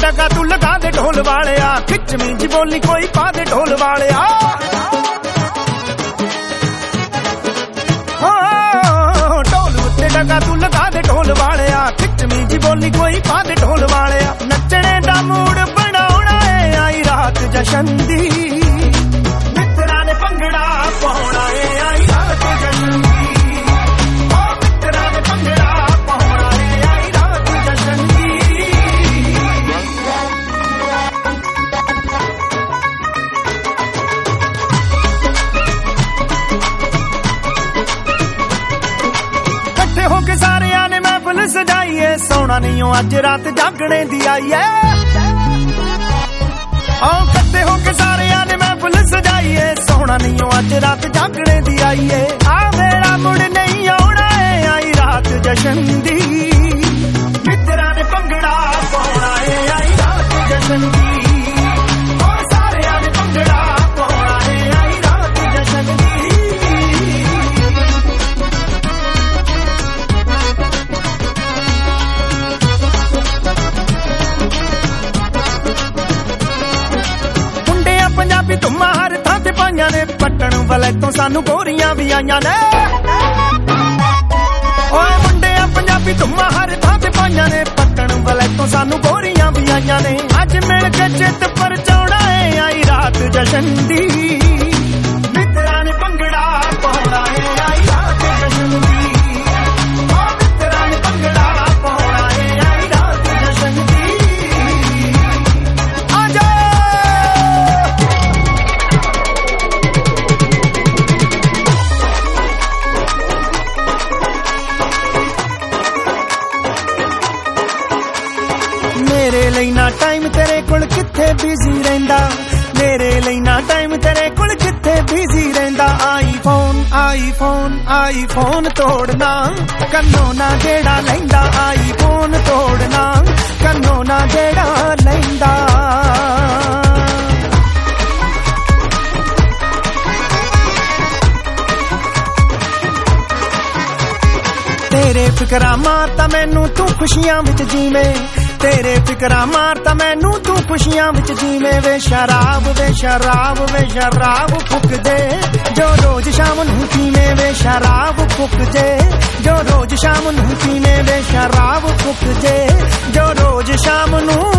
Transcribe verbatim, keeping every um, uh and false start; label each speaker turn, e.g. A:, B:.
A: डगा तू लगा दे ढोल वालिया, खिचवी जी बोली कोई पा दे ढोल वालिया। ढोल उत्ते डगा तू लगा दे ढोल वालिया, खिचवी जी बोली कोई पा दे ढोल वालिया। नचने दा मूड बनाउणा है आई रात जशन दी, मित्तरां ने भंगड़ा पाउणा है आई रात जशन दी। ओ मित्तरां ने भंगड़ा पाउणा है आई रात जशन दी। इकट्ठे होके सारियां ने महफिल सजाई है, सोना नहीं हो अज रात जागने दी आई है। आओ इकट्ठे होके सारियां ने महफिल सजाई है, सोना नहीं हो अज रात जागने दी आई है। आ मेरा मुड़ नहीं आउणा है आई रात जशन दी, मित्तरां ने भंगड़ा पाउणा है आई रात जशन दी। ओ सारियां ने भंगड़ा पाउणा है आई रात जशन दी। पंजाबी धुम्मा हर थां ते पाइयां ने, पट्टण वाले तो सानू गोरियां भी आईयां ने। ओए मुंडिया पंजाबी धुम्मा हर थां ते पाइयां ने, पट्टण वाले तो सानू गोरियां भी आईयां ने। अज मिल के चित परचाउणा है आई रात जशन दी, मित्तरां ने भंगड़ा पाउणा है आई रात जशन दी। ओ मित्तरां ने भंगड़ा पाउणा है आई रात जशन दी। आजा मेरे ਲਈ ना टाइम तेरे कोल किथे बिजी रहिंदा, मेरे ਲਈ ना टाइम तेरे कोल किथे बिजी रहिंदा। IPhone iPhone iPhone तोड़ना, कन्नो ना जेड़ा लैंदा। आई फोन तोड़ना, कन्नो ना जेड़ा लैंदा। तेरे फिकरा मारता मैनू तू खुशियां विच जीवें, तेरे फिकरा मारता मैनू तू खुशियां विच जीवें। वे शराब वे शराब वे शराब फुक दे, जो रोज शाम नूं पीवें। वे शराब फुक दे, जो रोज शाम नूं पीवें। वे शराब फुक दे, जो रोज शाम नूं